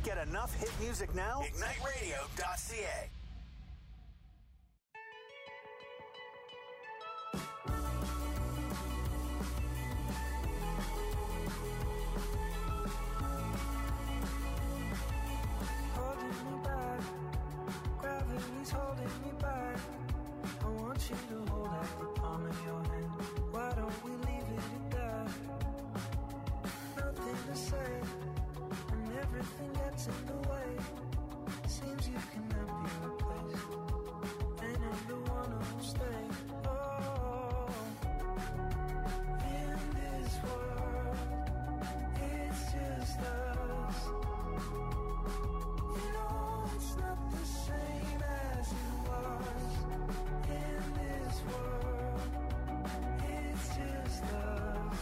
Get enough hit music now? IgniteRadio.ca. Holding me back, gravity's holding me back. I want you to hold out the palm of your hand. Why don't we leave it at that? Nothing to say, and everything gets in the way. Seems you cannot be replaced, and I'm the one who'll stay. Oh, in this world, it's just us. You know it's not the same as it was. In this world, it's just us.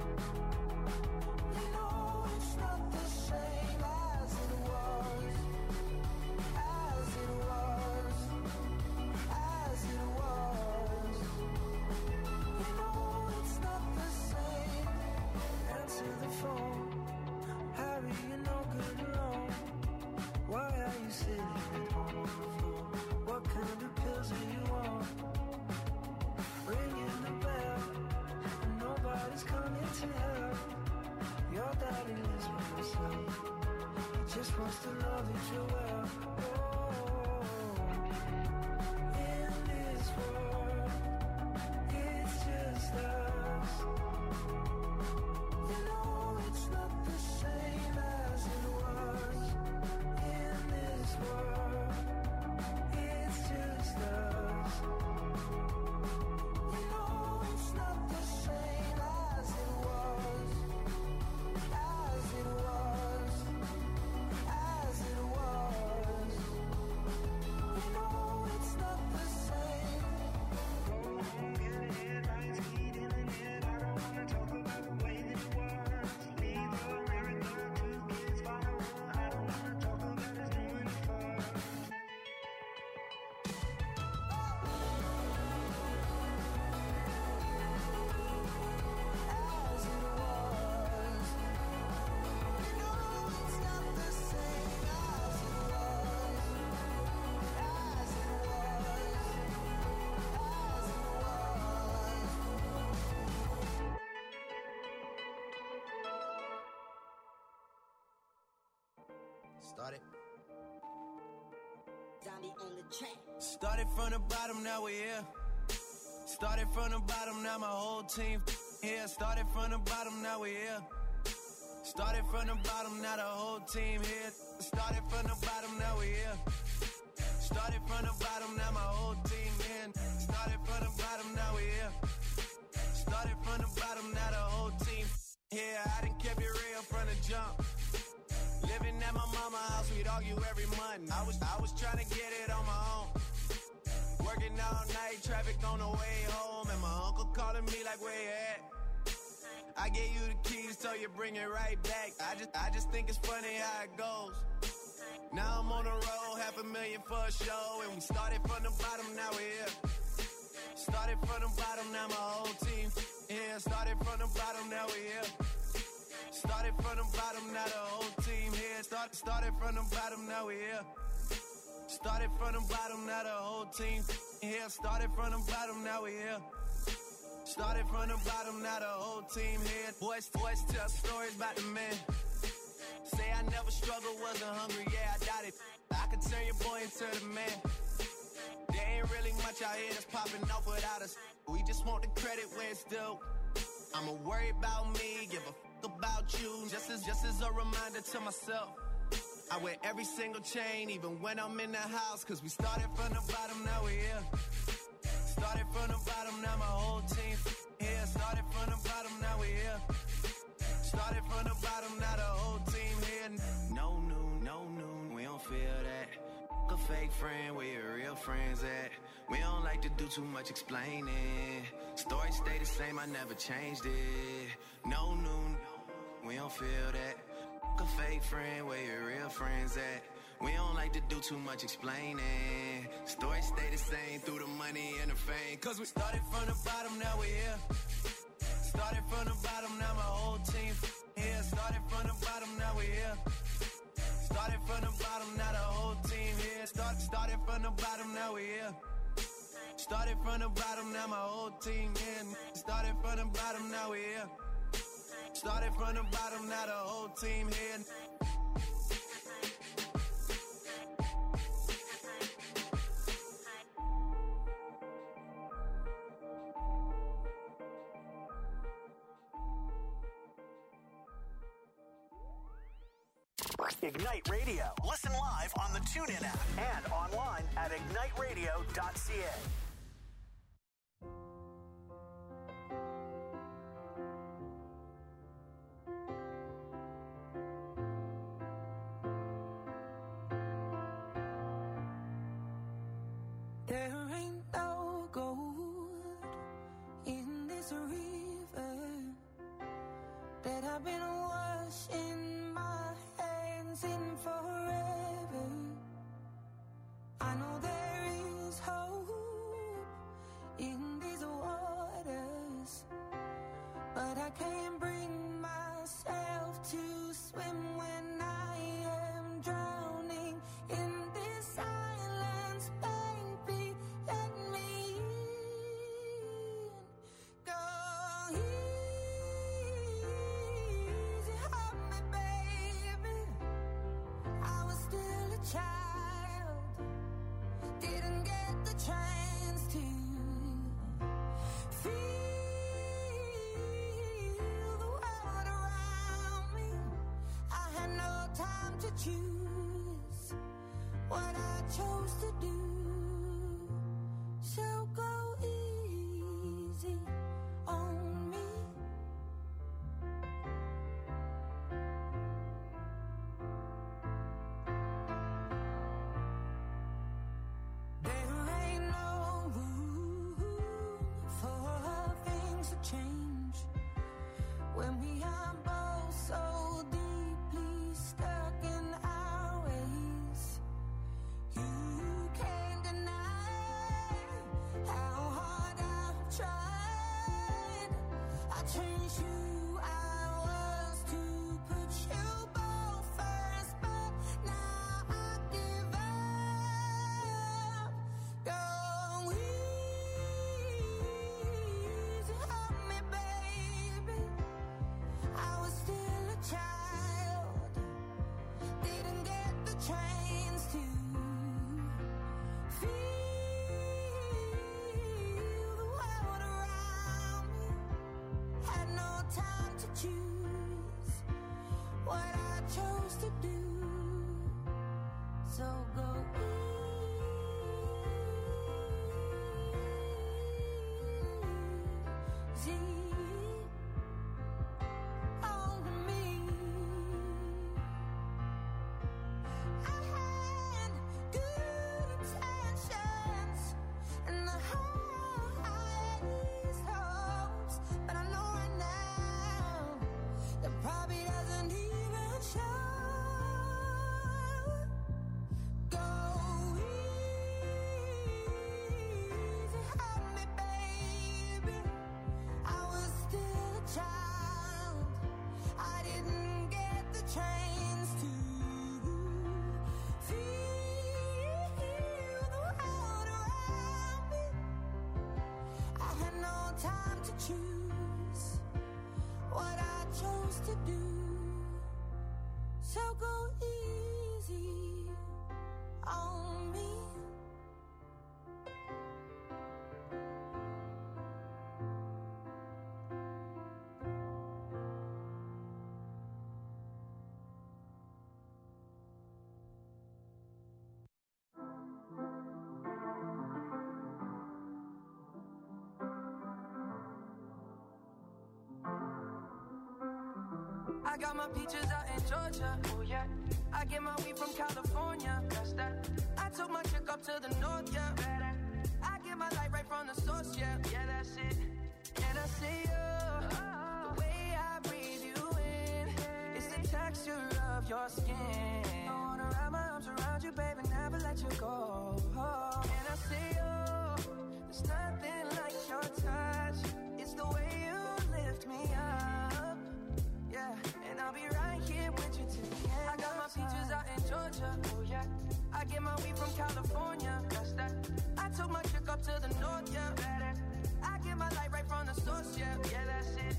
You know it's not the same as it was. As it was. As it was. You know it's not the same. Answer the phone. Harry, you're no good alone. Why are you sitting at home on the floor? What kind of pills are you on? Ringing the bell, and nobody's coming to help. Your daddy lives by himself. He just wants to know that you're well. Oh, in this world, it's just us. You know it's not the same as it was. In this world, it's just us. You know it's not the same as it was. As it was. As it was. You know it's not the same. Go home, get it, headlines, heat in the net. I don't wanna talk about the way that it was. Leave America, 2 kids follow. I don't wanna talk about us doing it first. As it was. You know it's not the same as it was. As it was. As it was. Started. Zombie on the track. Started from the bottom, now we're here. Started from the bottom, now my whole team here. Started from the bottom, now we're here. Started from the bottom, now the whole team here. Started from the bottom, now we're here. Started from the bottom, now my whole team in. Started from the bottom, now we're here. Started from the bottom, now the whole team here. I done kept it real from the jump. Living at my mama's house, we'd argue every month. I was trying to get it on my own. Working all night, traffic on the way home, and my uncle calling me like, where you at? I gave you the keys, so you bring it right back. I just think it's funny how it goes. Now I'm on the road, $500,000 for a show, and we started from the bottom, now we're here. Started from the bottom, now my whole team here. Started from the bottom, now we're here. Started from the bottom, now the whole team here. Started from the bottom, now we're here. Started from the bottom, now the whole team here. Started from the bottom, now we're here. Started from the bottom, now the whole team here. Boys tell stories about the man. Say I never struggled, wasn't hungry, yeah, I doubt it. I could turn your boy into the man. There ain't really much out here that's popping off without us. We just want the credit where it's due. I'ma worry about me, give a fuck about you. Just as a reminder to myself. I wear every single chain, even when I'm in the house. Cause we started from the bottom, now we're here. Started from the bottom, now my whole team here. Started from the bottom, now we're here. Started from the bottom, now the whole team here. No noon, we don't feel that. A fake friend, where your real friends at? We don't like to do too much explaining. Story stay the same, I never changed it. No noon, we don't feel that. A fake friend, where your real friends at? We don't like to do too much explaining. Story stay the same through the money and the fame. Cause we started from the bottom, now we're here. Started from the bottom, now my whole team here. Started from the bottom, now we're here. Started from the bottom, now the whole team here. Started from the bottom, now we here. Started from the bottom, now my whole team here. Started from the bottom, now we here. Started from the bottom, now the whole team here. Ignite Radio. Listen live on the TuneIn app and online at igniteradio.ca. There ain't no gold in this river that I've been washing my hands in forever. I know there is hope in these waters, but I can't bring myself to swim when I am drowning in this silence. Baby, let me in. Go easy on me, baby. I was still a child, didn't get the chance to feel the world around me. I had no time to choose what I chose to do. So go easy on me. There ain't no room for things to change when we are both so deeply stuck in our ways. You can't deny how hard I've tried. I changed who I was to put you both first, but now I give up. Go easy on me, baby. I was still a child, didn't get the chance to feel the world around me. Had no time to choose what I chose to do. So go easy on me. I had good intentions and the highest hopes, but I know right now that probably doesn't even show. Go easy on me, baby. I was still a child, I didn't get the chance to feel the world around me. I had no time to choose what I chose to do. So go easy on me. I got my peaches out in Georgia, oh yeah. I get my weed from California, that's that. I took my chick up to the north, yeah. I get my light right from the source, yeah. Yeah, that's it. And I see you, the way I breathe you in, it's the texture of your skin. I wanna wrap my arms around you, baby, never let you go. And I see you, there's nothing like your touch. It's the way you lift me up, yeah. And I'll be right here with you till the end. I got my peaches out in Georgia. I get my weed from California, that's that. I took my chick up to the north, yeah. I get my light right from the source, yeah. Yeah, that's it.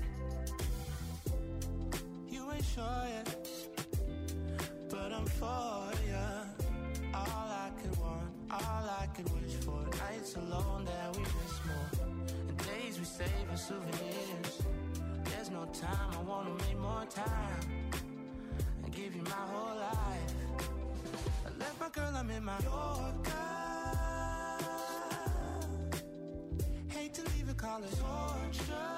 You ain't sure yet, but I'm for ya. All I could want, all I could wish for. Nights alone that we miss more, and days we save as souvenirs. There's no time, I wanna make more time and give you my whole life. I left my girl, I'm in my Yorker. Hate to leave it, call it torture.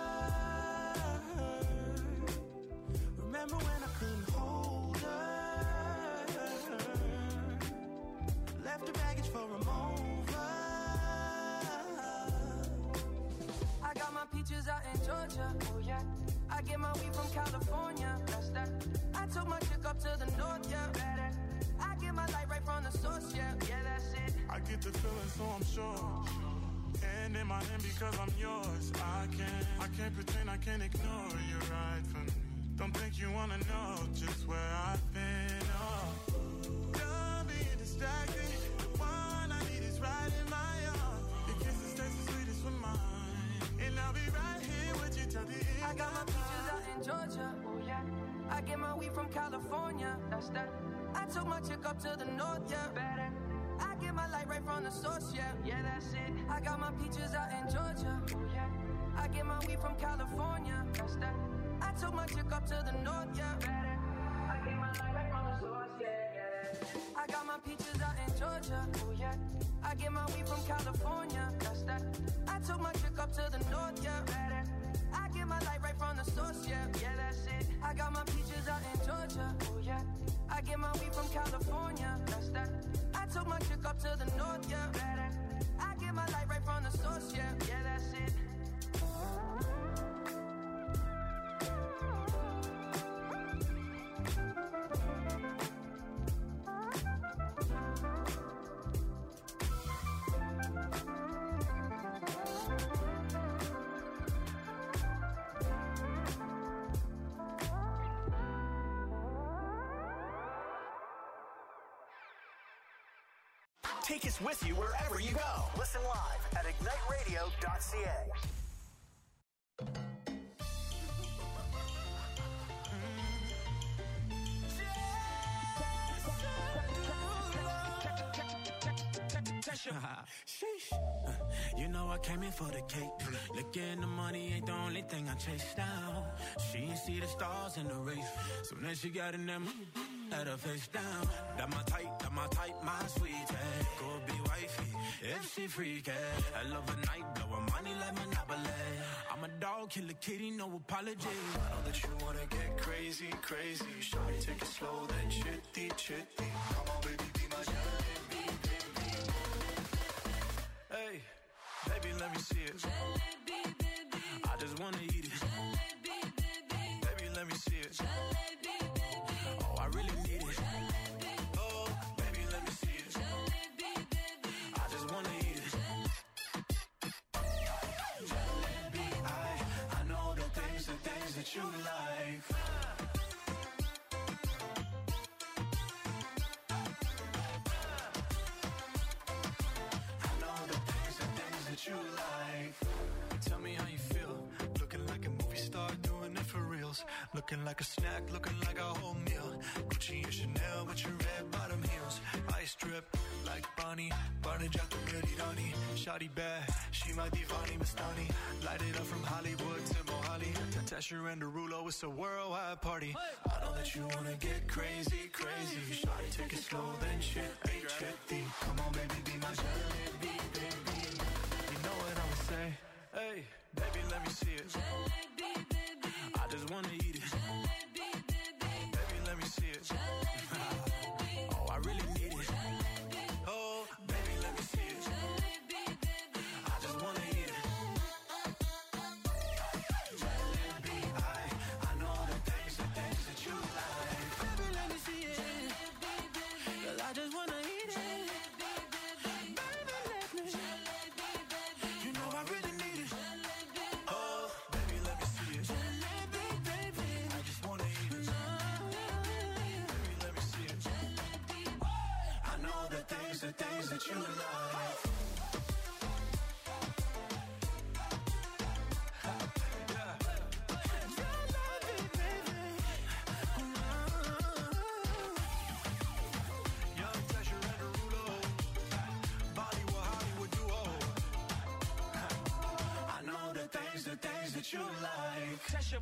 Remember when I couldn't hold her? Left her baggage for a mover. I got my peaches out in Georgia, oh yeah. I get my weed from California, that's that. I took my chick up to the north, yeah. I get my light right from the source, yeah. Yeah, that's it. I get the feeling, so I'm sure. And in my hand because I'm yours. I can't pretend, I can't ignore you right from me. Don't think you wanna know just where I've been. Oh, done being distracted. The one I need is right in my arms. Your kisses taste the sweetest with mine, and I'll be right here with you till the end. I got my peaches out in Georgia, oh yeah. I get my weed from California, that's that. I took my chick up to the north, yeah. I get my light right from the source, yeah. Yeah, that's it. I got my peaches out in Georgia, oh yeah. I get my weed from California, that's that. I took my chick up to the north, yeah. I get my light right from the source, yeah. I got my peaches out in Georgia, oh yeah. I get my weed from California, that's that. I took my chick up to the north, yeah. I get my light right from the source, yeah. Yeah, that's it. I got my peaches out in Georgia, oh yeah. I get my weed from California, that's that. I took my chick up to the north, yeah. I get my light right from the source, yeah. Yeah, that's it. Take us with you wherever you go. Listen live at igniteradio.ca. You know I came in for the cake. Looking the money ain't the only thing I chase down. She ain't see the stars in the race. So then she got in them, had her face down. That my type, my sweetie. Go be wifey, if she freaky. I love a night, blow her money like Monopoly. I'm a dog, kill a kitty, no apology. I know that you wanna get crazy, crazy. Shawty, take it slow, then chitty, chitty. Come on, baby, be my jalebi, baby. Hey, baby, let me see it. Jalebi, baby. I just wanna eat it. Jalebi, baby. Baby, let me see it. Jalebi, baby. Oh, I really need it. Jalebi. Oh, baby, let me see it. Jalebi, baby. I just wanna eat it. Jalebi, I know the things that you like. You like. Tell me how you feel. Looking like a movie star, doing it for reals. Looking like a snack, looking like a whole meal. Gucci and Chanel with your red bottom heels. Ice drip like Bonnie, Barney Jack the Birdie. Shawty bad, she my divani Mastani. Light it up from Hollywood to Mohali. Tasha and Derulo, it's a worldwide party. I know that you wanna get crazy, crazy. Shawty, take it slow, then chitty, chitty. Come on, baby, be my jalebi, baby. Know what I'ma say? Hey, baby, let me see it. Jalebi, baby. I just wanna eat it. Jalebi, baby. Baby, let me see it. Jalebi, baby. Oh, I really need it. Jalebi. Oh, baby, let me see it. Jalebi, baby. I just wanna eat it. Jalebi, I know the things that you like. Baby, let me see it. Jalebi, baby. 'Cause I just wanna eat it. Jalebi, baby. Baby, let me. Jalebi, baby. You know I really need it. Jalebi. Oh, baby, let me see it. Jalebi, baby. I just wanna eat it. Baby, let me see it. Jalebi. things that you like. The things that you like. Tesha.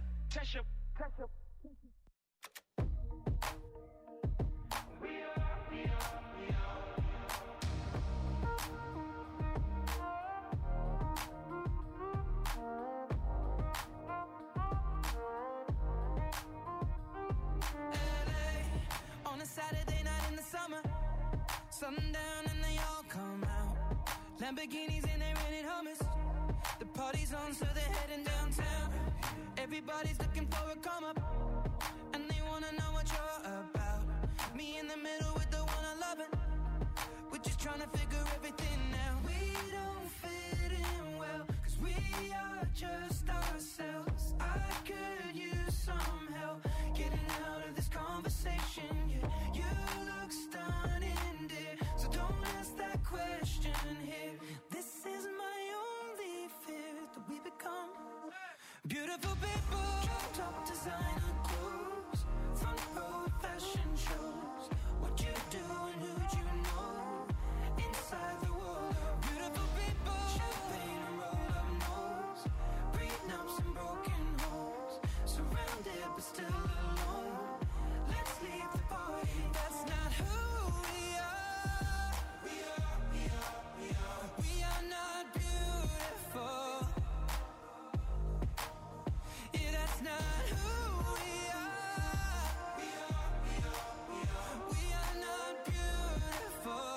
On a Saturday night in the summer, sundown and they all come out. Lamborghinis and they rented hummus. The party's on, so they're heading downtown. Everybody's looking for a come up, and they wanna know what you're about. Me in the middle with the one I love, and we're just trying to figure everything out. We don't fit in well, 'cause we are just ourselves. I could use some help getting out of this conversation. Yeah, you look stunning, dear, so don't ask that question here. This is my only fear, that we become beautiful people. Top designer clothes, front row fashion shows. What you do and who'd you know? Inside the world of beautiful people. Champagne and roll up nose, prenups and broken homes. Surrounded but still alone. Let's leave the party. That's not who we are. We are not beautiful. Yeah, that's not who we are. We are not beautiful.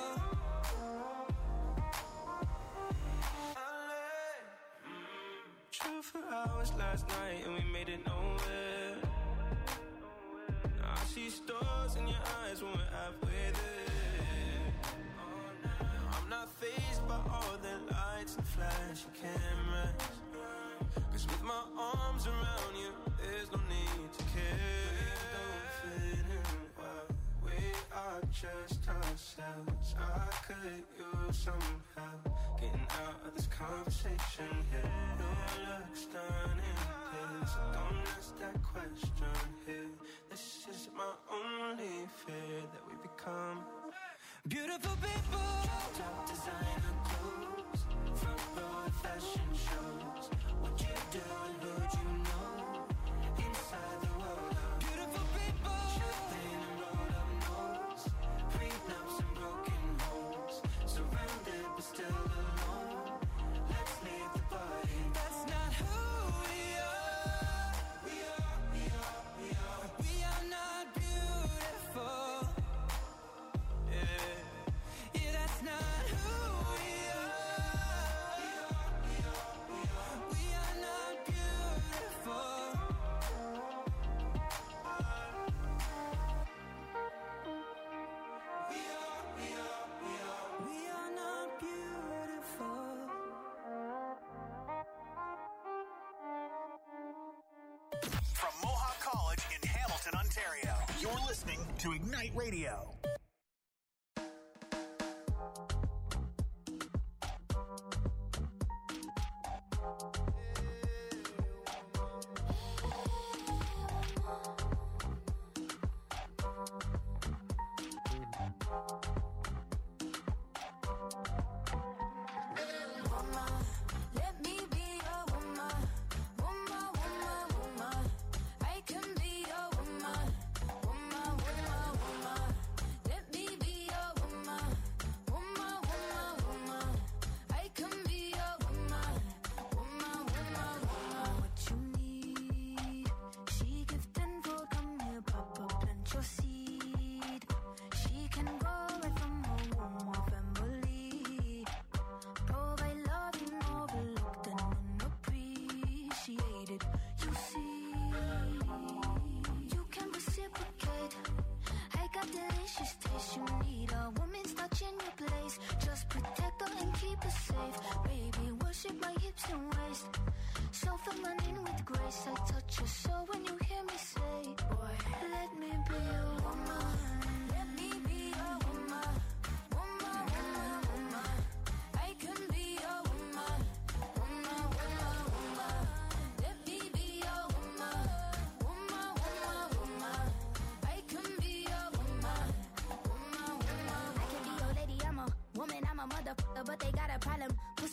Chill for hours last night and we made it nowhere. Now I see stars in your eyes when we're halfway there. I'm not fazed by all the lights and flashy cameras, 'cause with my arms around you, there's no need to care. We don't fit in well, we are just ourselves. I could use some help getting out of this conversation here. You look stunning, please, so don't ask that question here. This is my only fear, that we become beautiful people. Top designer clothes, front row fashion shows. What you do and who'd you know? Inside the world of beautiful people. Champagne and roll up nose, prenups and broken homes. Surrounded but still alone. Let's leave the party. That's not who we are. We are not beautiful. Yeah, that's not who we are. We are not beautiful. We are not beautiful. From Mohawk College in Hamilton, Ontario, you're listening to Ignite Radio. Let me be your woman, woman, woman, woman. I can be your woman, woman, woman, woman. Let me be your woman, woman, woman, woman. I can be your woman, woman, woman, woman. What you need, she give tenfold. Come here, Papa, plant your seed. She can go right from her womb or family. Provide love and overlooked and unappreciated. You see, you can reciprocate. I got delicious taste. You need a woman's touch in your place. Just protect her and keep her safe. Baby, worship my hips and waist. So feminine with grace. I touch your soul when you hear me say, boy, let me be your woman. Let me be your woman, woman, woman,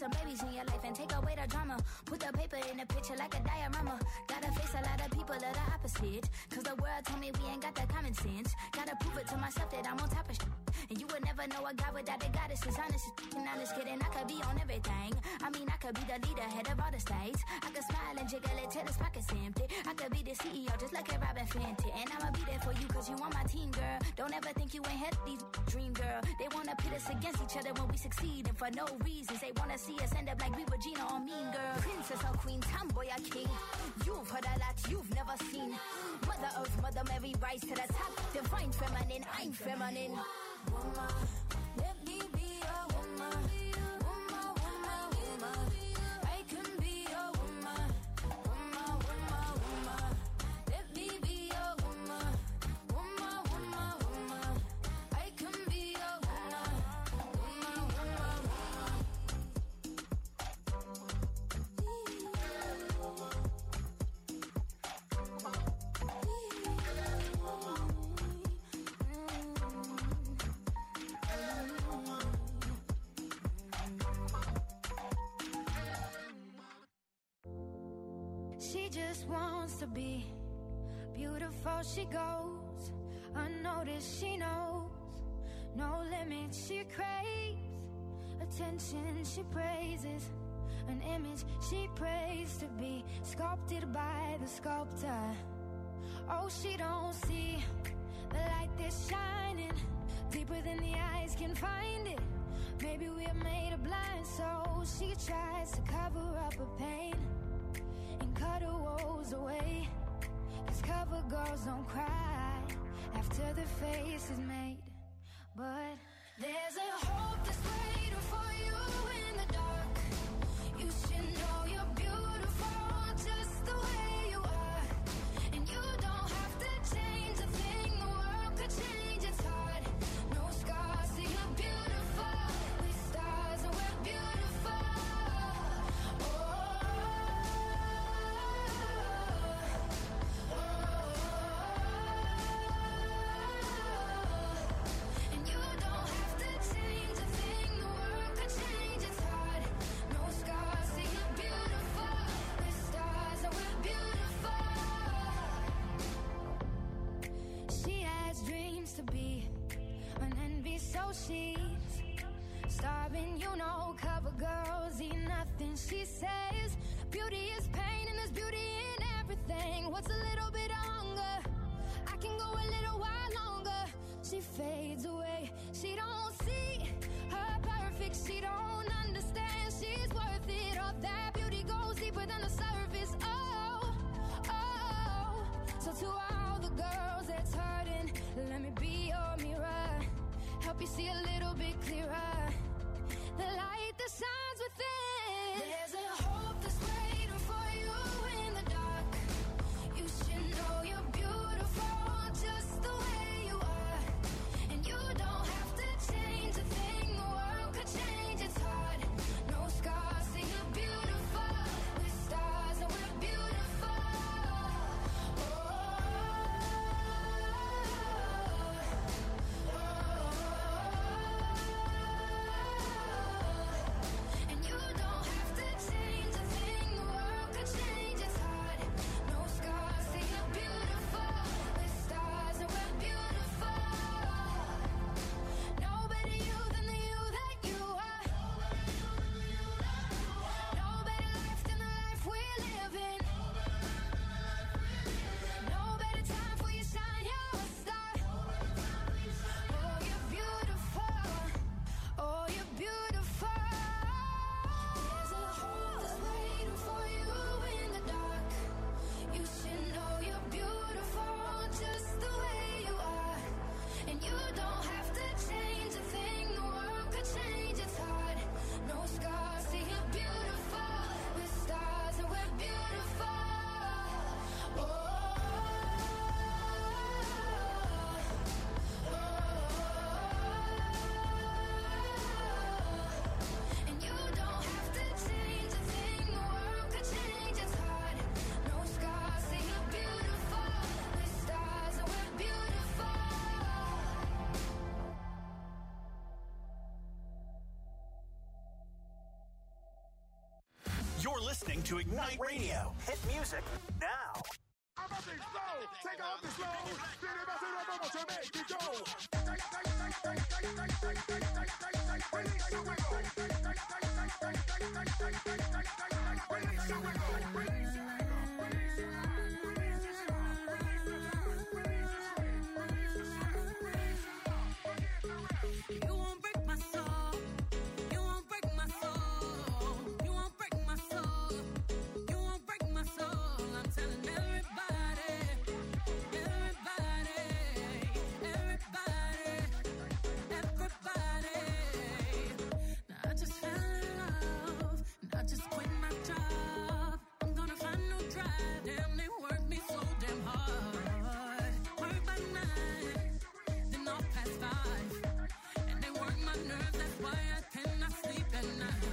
some babies in your life and take away the drama. Put the paper in the picture like a diorama. Gotta face a lot of people of the opposite. Cause the world told me we ain't got that common sense. Gotta prove it to myself that I'm on top of shit. And you would never know a guy without a goddess is honest. And honest kidding, I could be on everything. I mean, I could be the leader, head of all the states. I could smile and jiggle it till his pockets empty. I could be the CEO just like a Robin Fenty. And I'ma be there for you cause you on my team, girl. Don't ever think you ain't had these dream, girl. They wanna pit us against each other when we succeed. And for no reasons, they wanna see us end up like we Regina or Mean Girl. Princess or queen, tomboy or king. You've heard a lot you've never seen. Mother Earth, Mother Mary, rise to the top. Divine feminine, I'm feminine. Woman, let me be a woman. Woman, woman, woman. I can be a woman. Woman, woman, woman. Let me be a woman. Woman, woman, woman. I can be a woman. Woman, woman, she just wants to be beautiful. She goes unnoticed. She knows no limit. She craves attention. She praises an image. She prays to be sculpted by the sculptor. Oh, she don't see the light that's shining deeper than the eyes can find it. Maybe we're made of blind, so she tries to cover up her pain and cut her woes away. Cause cover girls don't cry after the face is made. But there's a hope that's waiting for you in the dark. You should know you're beautiful just the way you are. And you don't have to change a thing. The world could change, it's hard. No scars, so you're beautiful. We're stars and we're beautiful. And you don't have to change a thing. The world could change, it's hard. No scars, so you're beautiful. We're stars and we're beautiful. She has dreams to be an envy, so she's starving. You know, cover girls eat nothing. She says beauty is pain and there's beauty in everything. What's a little bit of hunger? I can go a little while longer. She fades away. She don't see her perfect. She don't understand she's worth it. All that beauty goes deeper than the surface. Oh, oh. So to all the girls that's hurting, let me be your mirror. Help you see a little bit clearer. The light that shines within. There's a hope that's waiting for you in the dark. You should know you're beautiful just the way you are. And you don't have to change a thing. The world could change, it's hard. No scars, so you're beautiful. We're stars and we're beautiful. And you don't listening to Ignite Radio. Hit music now. Take off the slow. To make it go. Release the wiggle. Release the wiggle. You won't break my soul. You won't break my soul. You won't break my soul. You won't break my soul. I'm telling everybody, everybody, everybody, everybody. Now I just fell in love, and I just quit my job. I'm gonna find no drive. Damn, they work me so damn hard. Work by 9, then off past 5. And they work my nerves, that's why I cannot sleep at night.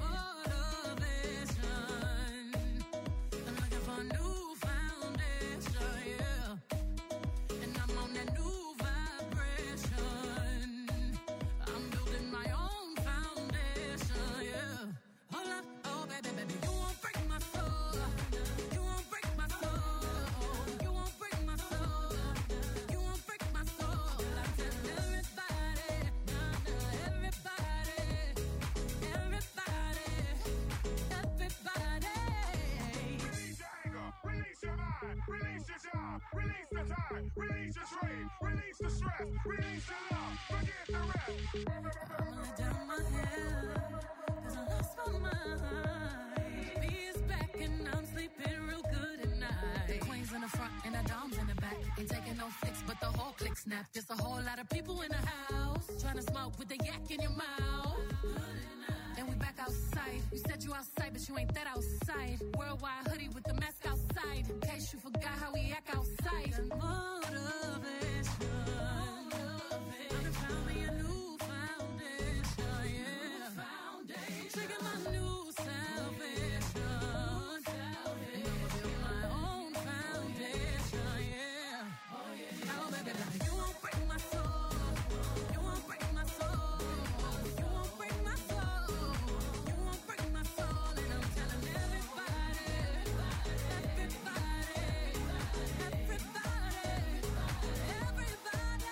Motivation, I'm looking for a new foundation, yeah. And I'm on that new vibration. I'm building my own foundation, yeah. Hold up, oh baby, baby, you won't break my soul. You won't break my soul. You won't break my soul. You won't break my soul. I'm telling everybody, everybody, everybody, everybody. Release your anger. Release your mind. Release your job. Release the time. Release your dream. Release the stress. Release your love. Forget the rest. I'm gonna down my head, 'cause I lost my mind. B is back and I'm sleeping real good at night. The queen's in the front and the dom's in the back. Ain't taking no flicks, but the whole click snap. Just a whole lot of people in the house, trying to smoke with the yak in your mouth. Then we back outside. You said you outside, but you ain't that outside. Worldwide hoodie with the mask outside. In case you forgot how we act outside. Motivation. I done found me a new foundation, yeah. Trigger my new salvation. And I'ma build my own foundation, yeah. Oh baby, baby, you won't break my soul. You won't break my soul. You won't break my soul. You won't break my soul. And I'm telling everybody, everybody, everybody,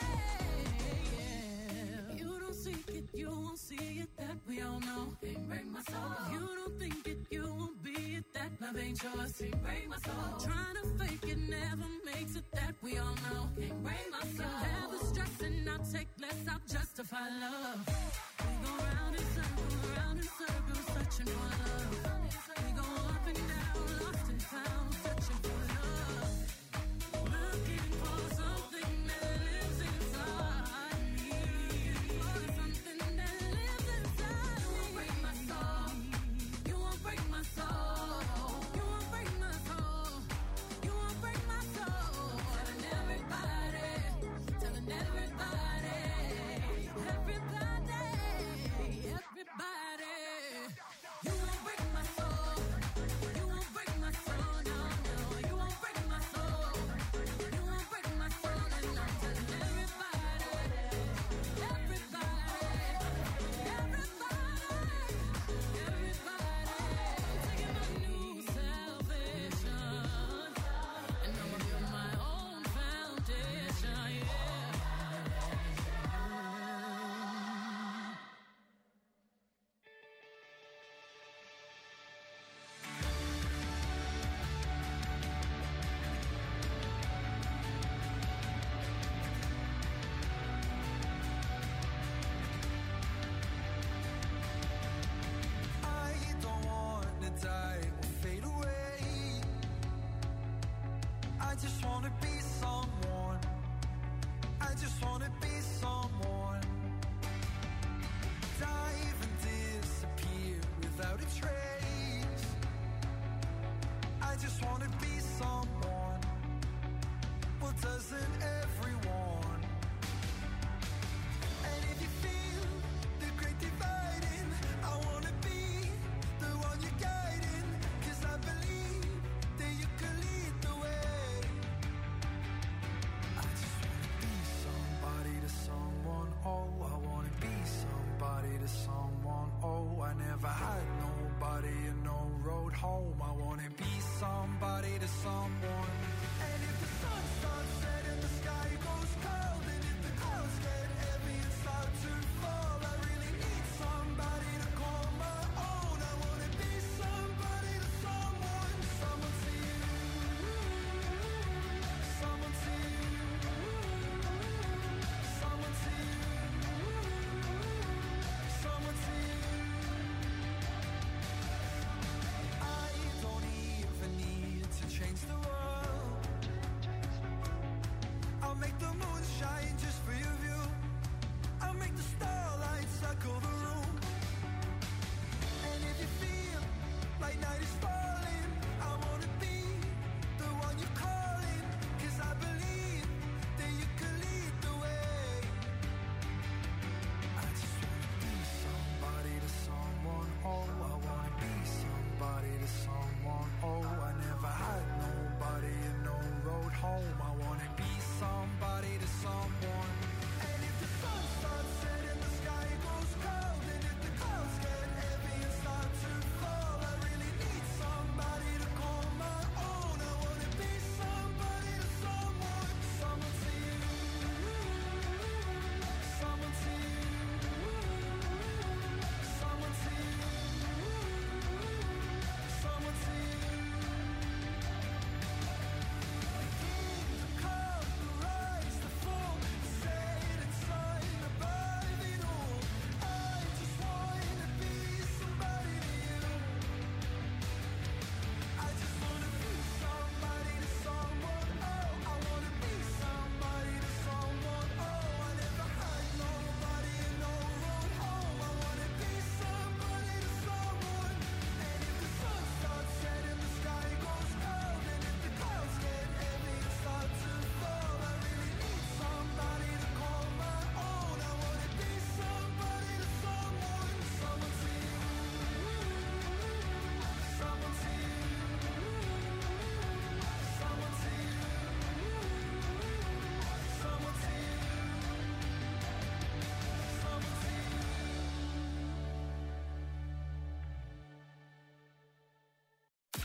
yeah. You don't seek it, you won't see it, that we all know. Can't break my soul. You don't think it, you won't be it, that love ain't yours. Can't break my soul. Trying to fake it never makes it, that we all know. Can't break my soul. Never stressing, I'll take less, I'll justify love. We go round in circles, searching for love. We go up and down, lost and found, searching for love. Looking for something that lives inside me. For something that lives inside me. You won't break my soul. You won't break my soul. You won't break my soul. You won't break my soul. Telling everybody, telling everybody, everybody, everybody. You won't break my soul. You won't break my soul. No, no. You won't break my soul. You won't break my soul. And I'm telling everybody, everybody, everybody, taking my new salvation. And I'ma build my own foundation, yeah. I don't wanna die or fade away. I just wanna be someone. I just wanna be someone. Dive and disappear without a trace. I just wanna be someone. Well, doesn't everyone? And if you feel the great dividing, I wanna be the one you're guiding. 'Cause I believe that you can lead the way. I just wanna be somebody to someone. Oh, I wanna be somebody to someone. Oh, I never had nobody and no road home. I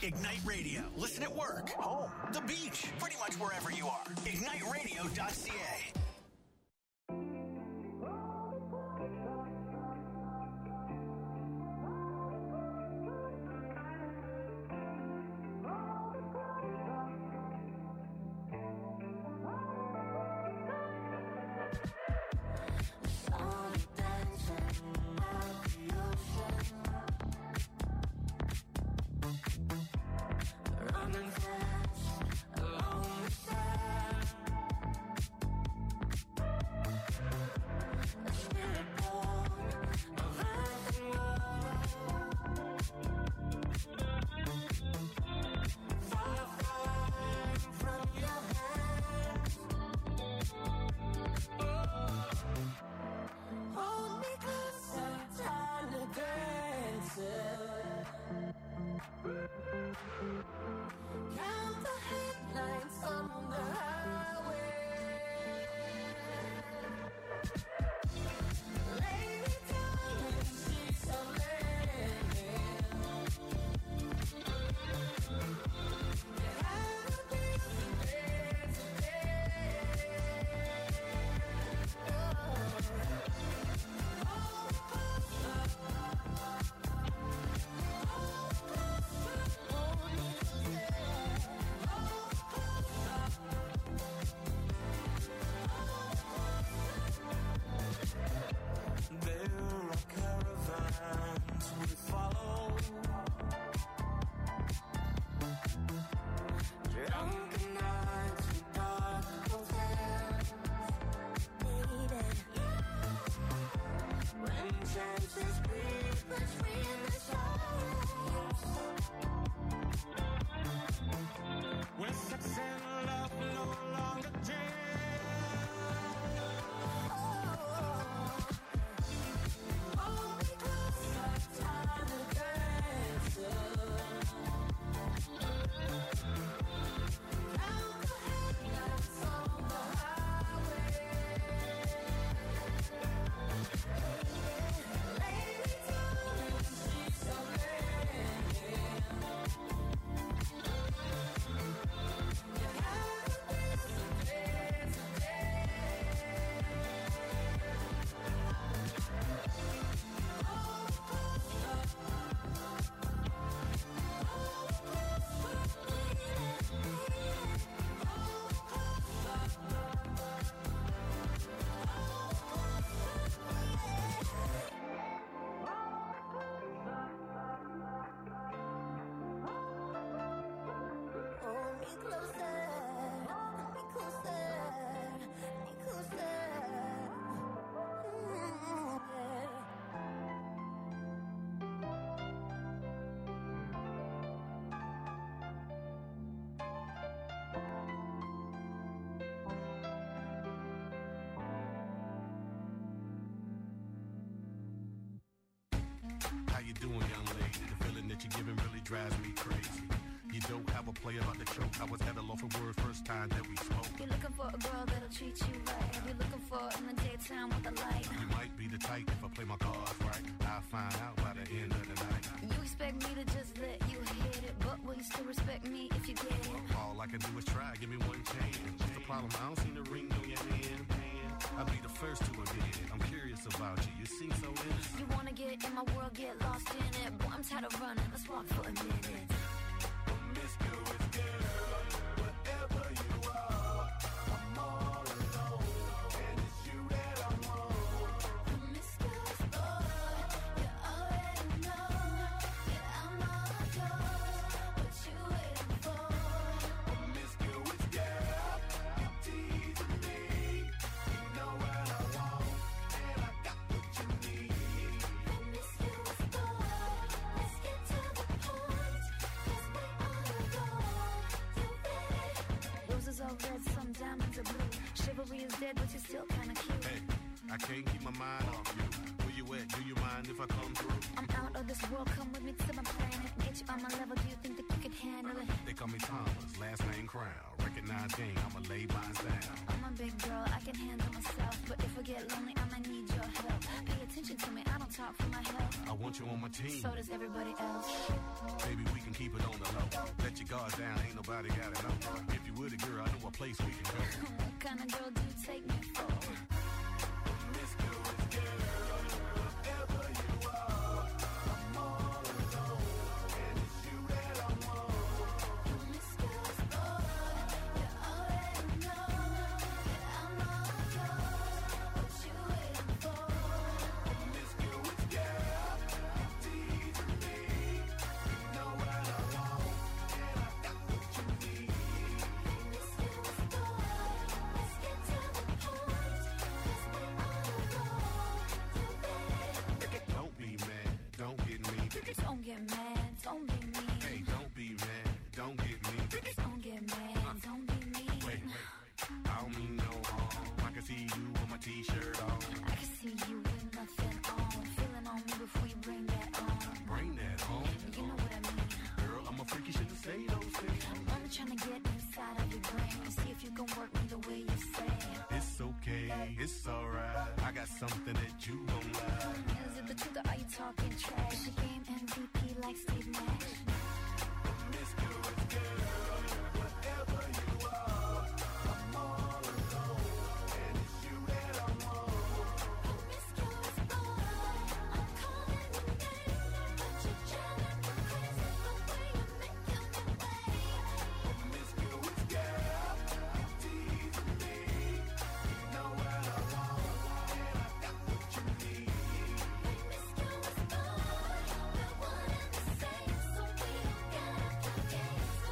Ignite Radio. Listen at work, home, the beach, pretty much wherever you are. IgniteRadio.ca. How you doing, young lady? The feeling that you're giving really drives me crazy. You don't have a play about the choke. I was at a loss for words first time that we spoke. You're looking for a girl that'll treat you right. You're looking for in the daytime with the light. You might be the type if I play my cards right. I'll find out by the end of the night. You expect me to just let you hit it, but will you still respect me if you get it? All I can do is try, give me one chance. What's the problem? I don't see the ring on your hand. I'll be the first to admit it. I'm curious about you. You seem so innocent. You wanna get in my world, get lost in it. Boy, I'm tired of running. Let's walk for a minute. Promiscuous girl, whatever you are, I'm all alone, and it's you that I want. Promiscuous boy, you already know that I'm all yours. What you waiting for? Promiscuous girl, you teasing me. You know what I want, and I got what you need. Promiscuous boy, let's get to the point, 'cause we on a roll. You ready? Roses are red, some diamonds are blue. Chivalry is dead, but you're still kinda cute. Hey, I can't keep my mind off you. Where you at? Do you mind if I come through? I'm out of this world, come with me to my planet. Get you on my level, do you think that you can handle it? They call me Thomas, last name Crown. Recognize game, I'ma lay mine down. I'm a big girl, I can handle myself. But if I get lonely, I might need your help. Pay attention to me, I don't talk for my health. I want you on my team. So does everybody else. Baby, we can keep it on the low. Let your guard down, ain't nobody gotta know. If you with a girl, I know a place we can go. What kind of girl do you take me for? Promiscuous girl, whatever you are, I'm all alone, and it's you that I want. Promiscuous boy, you already know that I'm all yours. What you waiting for? Promiscuous girl, teasing me. You know what I want, and I got what you need. Promiscuous boy, let's get to the point. 'Cause we all know you better. Don't be mad, don't get me. Don't get mad, don't be mean. Hey, don't be mad, don't get me. Don't get mad, don't be mean. Wait, I don't mean no harm. I can see you with my t-shirt on. I can see you with nothing on. Feeling on me before you bring that on. Bring that home. You know what I mean. Girl, I'm a freak, you shouldn't say those things. I'm only trying to get inside of your brain and see if you can work me the way you say. It's okay, it's alright. I got something that you gon' like. Is it the truth or are you talking trash? The game MVP like Steve Nash. Promiscuous girl, whatever you are, I'm all alone, and it's you that I want. Promiscuous boy, I'm calling your name, but you're driving me crazy the way you're making me wait. Promiscuous girl, teasing me. You know what I want, and I got what you need. Promiscuous boy, we're one and the same, so we don't gotta play games no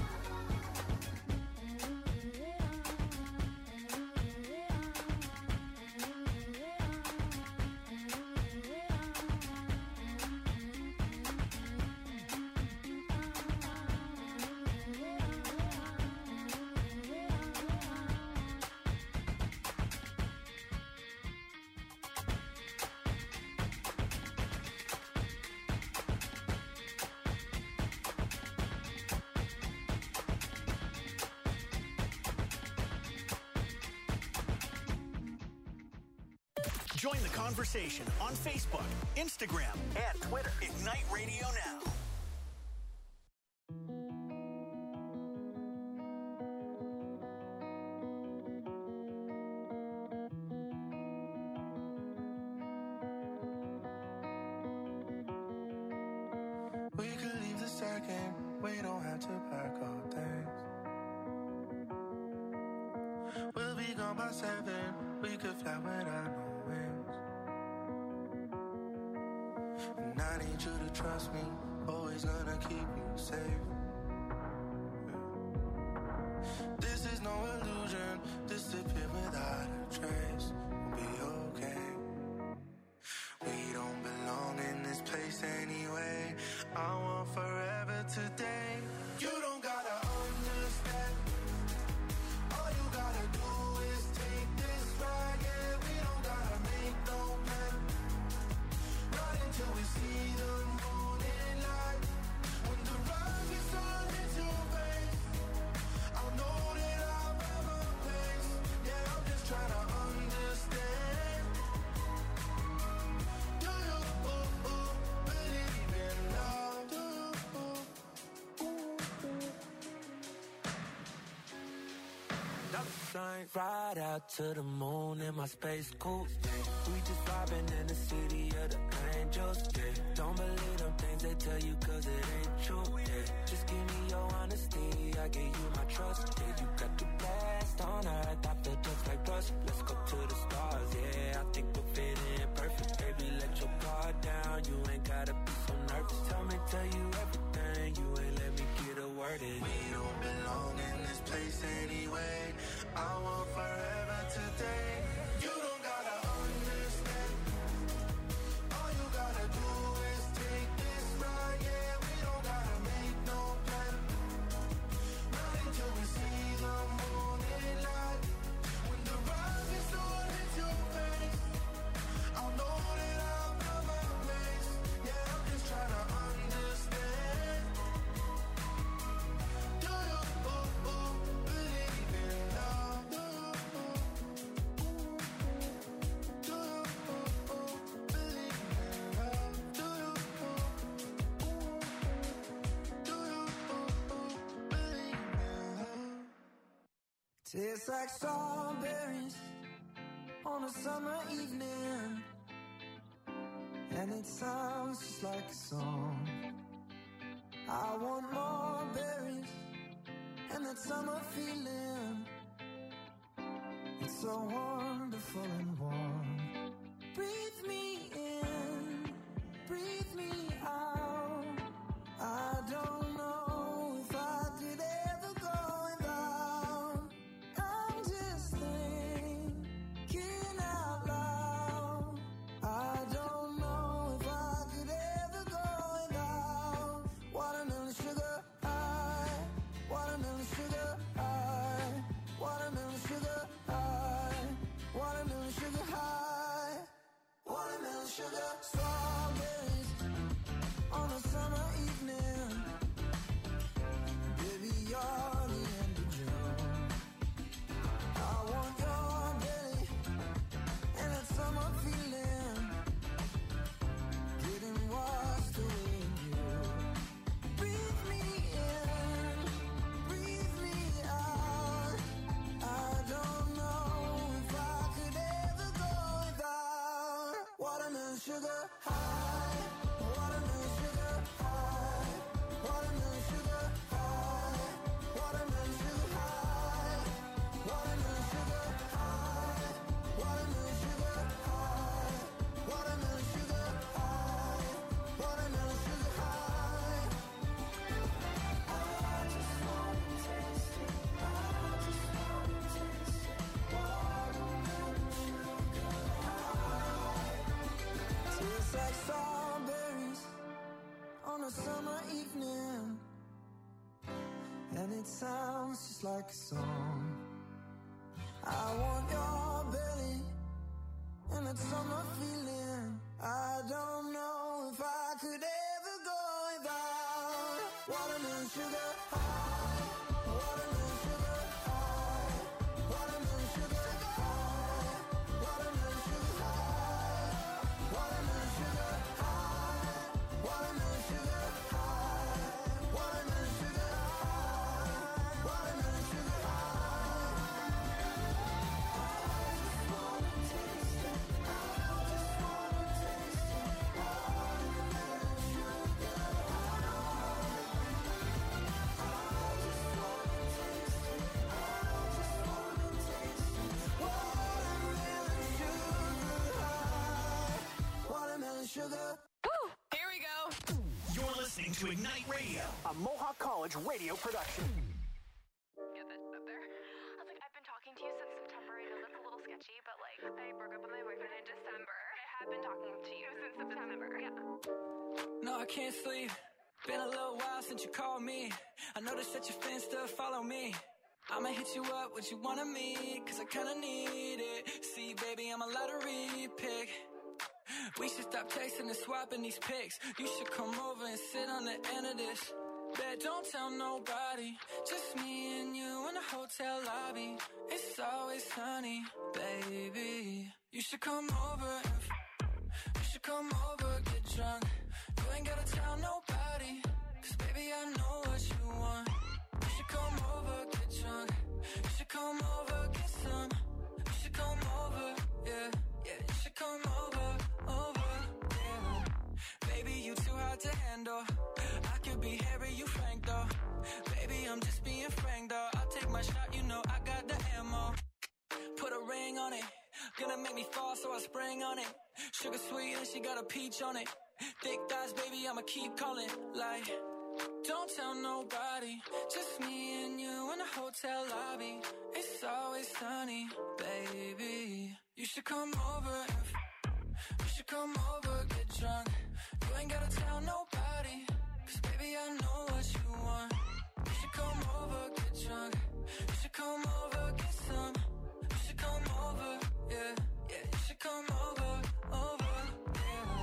Join the conversation on Facebook, Instagram, and Twitter. Ignite Radio Now. We could leave the second, we don't have to pack our things. We'll be gone by 7, we could fly without no wings. And I need you to trust me, always gonna keep you safe. This is no illusion, disappear without a trace. We'll be okay. We don't belong in this place anyway. I want forever today. You don't gotta understand. All you gotta do is take this ride. Yeah, we don't gotta make no plan. Ride until we see the morning light. When the rise gets on into your face, I'll know that I'll have a place. Yeah, I'm just trying to understand. Do you believe in love? Do you? Dollar signs, ride out to the moon in my space coupe. We just vibing in the city of the angels. Yeah. Don't believe them things they tell you 'cause it ain't true. Yeah. Just give me your honesty, I give you my trust. Yeah, you got the best on earth, I feel just like plus. Let's go to the stars, yeah, I think we'll fit in perfect. Baby, let your guard down, you ain't gotta be so nervous. Tell you everything, you ain't let me get a word in. We don't belong in this place anyway. I want forever today. You don't gotta understand. All you gotta do is take this ride. Yeah, we don't gotta make no plan. Ride until we see the morning light. When the rise is on into your face, I'll know that I'll have a place. Yeah, I'm just trying to understand. Tastes like strawberries on a summer evening, and it sounds just like a song. I want more berries and that summer feeling. It's so wonderful and warm. Breathe me in, breathe me out. I don't know if I could ever go without. I'm just thinking out loud. I don't know if I could ever go without watermelon sugar high, watermelon sugar high, watermelon sugar high, watermelon sugar high, watermelon sugar. Strawberries on a summer evening, baby, you're the end of June. I want your belly and that summer feeling, getting washed away in you. Breathe me in, breathe me out. I don't know if I could ever go without watermelon sugar high, watermelon sugar high, watermelon sugar high, watermelon sugar high, watermelon sugar high, watermelon sugar high, watermelon sugar high, watermelon sugar high. I just wanna taste it, I just wanna taste it, watermelon sugar high. Tastes like strawberries on a summer evening, and it sounds just like a song. I want your belly and that summer feeling. I don't know if I could ever go without watermelon sugar high, watermelon sugar high, watermelon sugar high, watermelon sugar high, watermelon sugar high, watermelon sugar high, watermelon sugar high, watermelon sugar high. I just wanna taste it, I just wanna taste it, watermelon sugar high. I just wanna taste it, I just wanna taste it, watermelon sugar high, watermelon sugar. Here we go. You're listening to Ignite Radio, a Mohawk College radio production. Get that up there. I was like, I've been talking to you since September. I know that's a little sketchy, but like, I broke up with my boyfriend in December. I have been talking to you since September. Yeah. No, I can't sleep. Been a little while since you called me. I noticed that your fans still follow me. I'ma hit you up, what you want of me, cause I kinda need it. See, baby, I'm a lottery pick. We should stop texting and swapping these pics. You should come over and sit on the end of this. Bet don't tell nobody, just me and you in the hotel lobby. It's always sunny, baby. You should come over and you should come over, get drunk. You ain't gotta tell nobody, cause baby I know what you want. You should come over, get drunk. You should come over, get some. You should come over, yeah, yeah. You should come over, yeah. Baby, you too hard to handle. I could be Harry, you Frank though. Baby, I'm just being frank though. I'll take my shot, you know I got the ammo. Put a ring on it, gonna make me fall, so I spring on it. Sugar sweet and she got a peach on it. Thick thighs, baby, I'ma keep calling. Like, don't tell nobody, just me and you in the hotel lobby. It's always sunny, baby. You should come over and you should come over, get drunk. You ain't gotta tell nobody, cause baby I know what you want. You should come over, get drunk. You should come over, get some. You should come over, yeah, yeah. You should come over, yeah.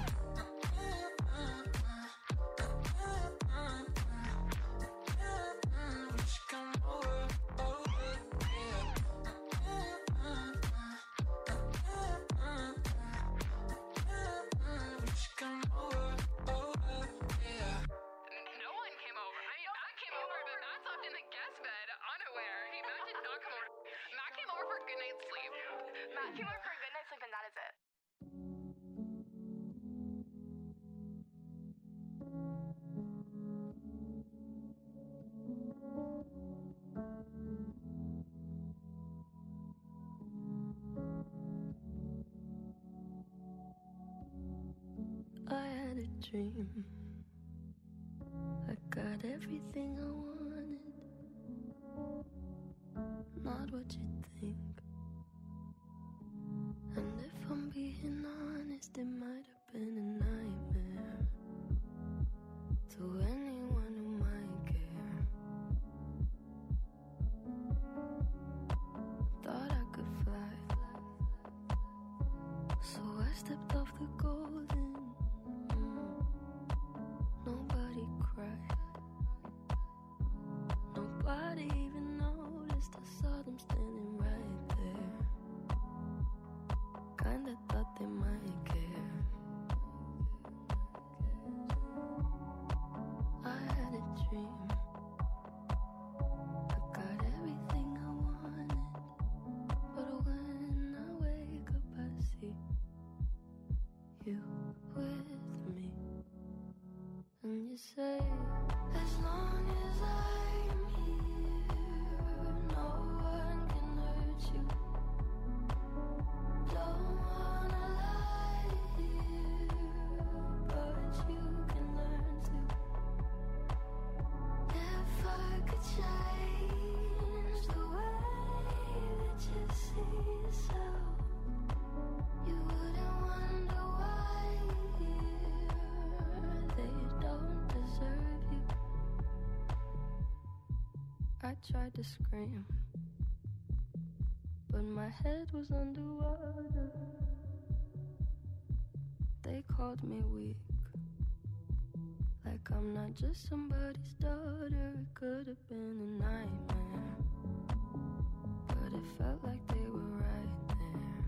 You should come over, yeah. You should come over, yeah. No one came over. I mean, Matt came over, but Matt slept in the guest bed, unaware. Matt did not come over. good night's sleep. Matt came over for a good night's sleep, and that is it. I had a dream. I got everything I wanted. Not what you think. And if I'm being honest, it might have been a nightmare to anyone who might care. Thought I could fly, so I stepped off the golden. Nobody cried. Nobody even noticed. I saw them standing right there. Kinda thought they might care. I had a dream. I got everything I wanted. But when I wake up, I see you with me. And you say, as long as I'm here, no one can hurt you. Don't wanna lie here, but you can learn to. If I could change the way that you see yourself, you wouldn't wonder why they don't deserve you. I tried to scream, but my head was underwater. They called me weak, like I'm not just somebody's daughter. It could have been a nightmare, but it felt like they were right there.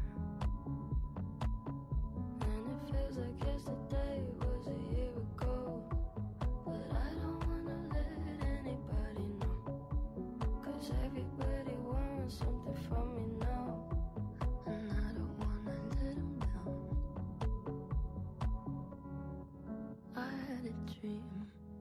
And it feels like yesterday was a year ago. But I don't wanna let anybody know, 'cause everybody wants something from me now, and I don't wanna let them down. I had a dream.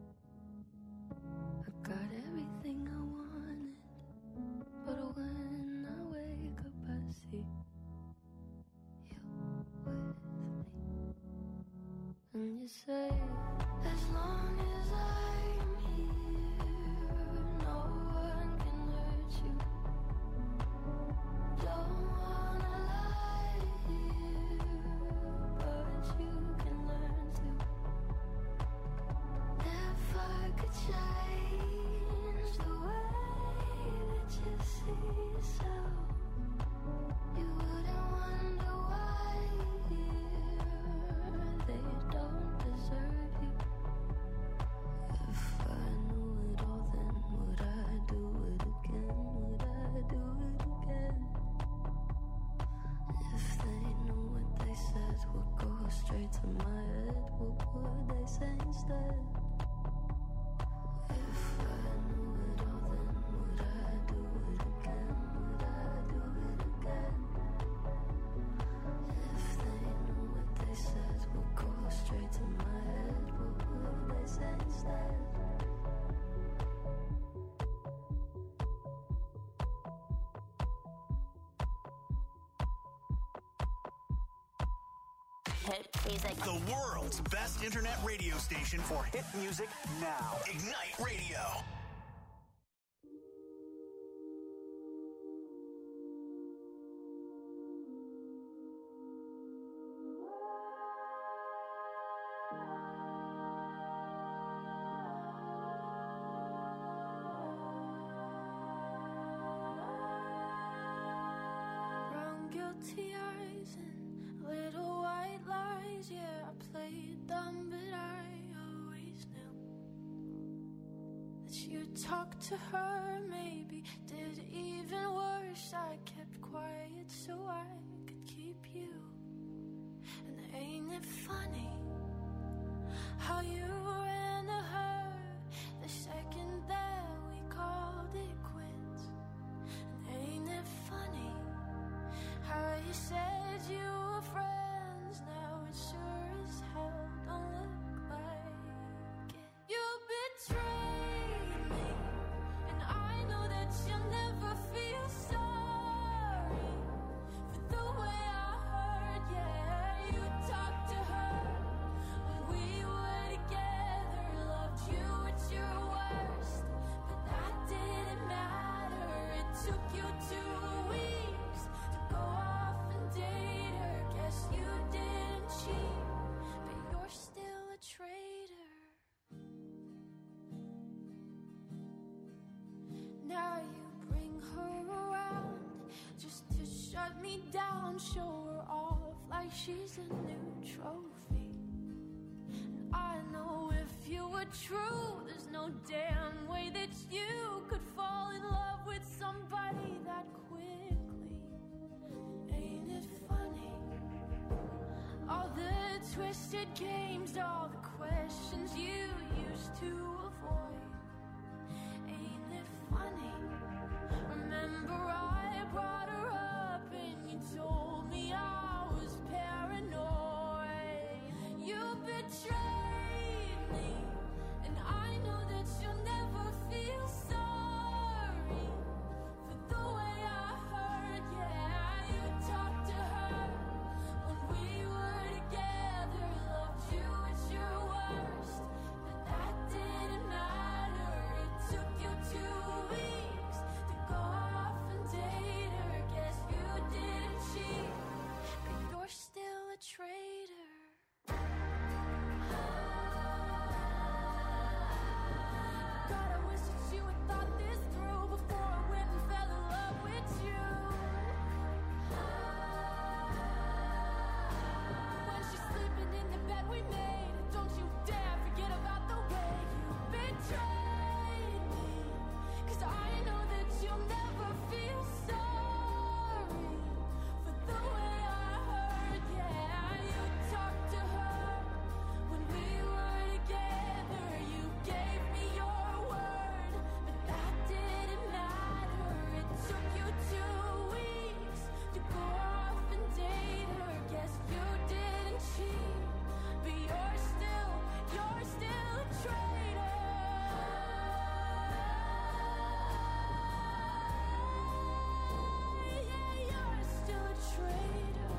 I got everything I wanted. But when I wake up, I see you with me. And you say, as long as I'm here, no one can hurt you. Don't wanna lie here, but you can learn to. If I could change the way that you see yourself, you wouldn't wonder why they don't deserve you. If I knew it all, then would I do it again? Would I do it again? If they knew what they said would go straight to my head, what would they say instead? If I knew it all, then would I do it again? Would I do it again? If they knew what they said would go straight to my head, what would they say instead? Hit music. The world's best internet radio station for hit music now. Ignite Radio. Brown guilty eyes and little white lies. Yeah, I played dumb, but I always knew that you'd talk to her. Maybe did even worse. I kept quiet so I could keep you. And ain't it funny how you ran to her the second that we called it quits? And ain't it funny shut me down, show her off like she's a new trophy. And I know if you were true, there's no damn way that you could fall in love with somebody that quickly. Ain't it funny? All the twisted games, all the questions you used to avoid. Ain't it funny? Remember I brought her up and you told me I was paranoid. You betrayed me, and I know that you'll never feel sorry for the way I hurt. Yeah, you talked to her when we were together, loved you at your worst, but that didn't matter. It took you 2 weeks to go off and date her. Guess you didn't cheat, but you're still a traitor. God, I wish that you had thought this through before I went and fell in love with you. When she's sleeping in the bed we made, don't you dare forget about the way you betrayed me. 'Cause I know that you'll never feel sorry for the way I hurt. Yeah, you talked to her when we were together. You gave me your word, but that didn't matter. It took you 2 weeks to go off and date her. Guess you didn't cheat, but you're still a traitor. Yeah, you're still a traitor.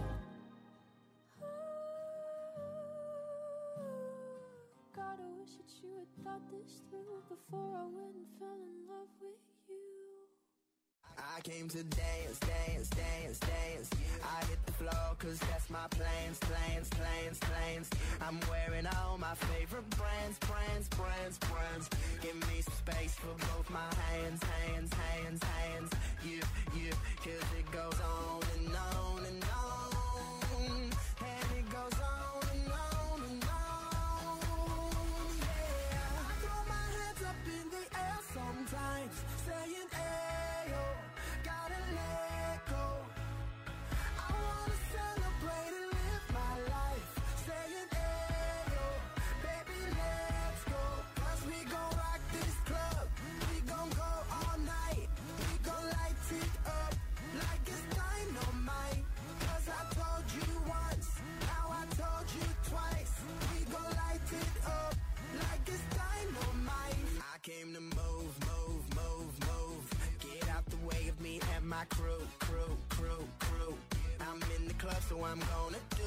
God, I wish that you had thought this through before I went and fell in love with you. I came to dance, dance, dance, dance. I hit the floor 'cause that's my plans, plans, plans, plans. I'm wearing all my favorite brands, brands, brands, brands. Give me some space for both my hands, hands, hands, hands. You, 'cause it goes on and on and on. And it goes on and on and on. Yeah, I throw my hands up in the air sometimes, saying, ayo, gotta let go. I wanna celebrate and live my life, saying, ayo, baby, let's go. 'Cause we gon' rock this club, we gon' go all night. We gon' light it up like it's dynamite. 'Cause I told you once, now I told you twice. We gon' light it up like it's dynamite. I came to move, move, move, move. Get out the way of me and my crew, crew, crew, crew. I'm in the club, so I'm gonna do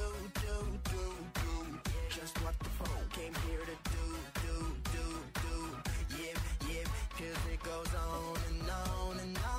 just what the phone came here to do. Yeah, 'cause it goes on and on and on.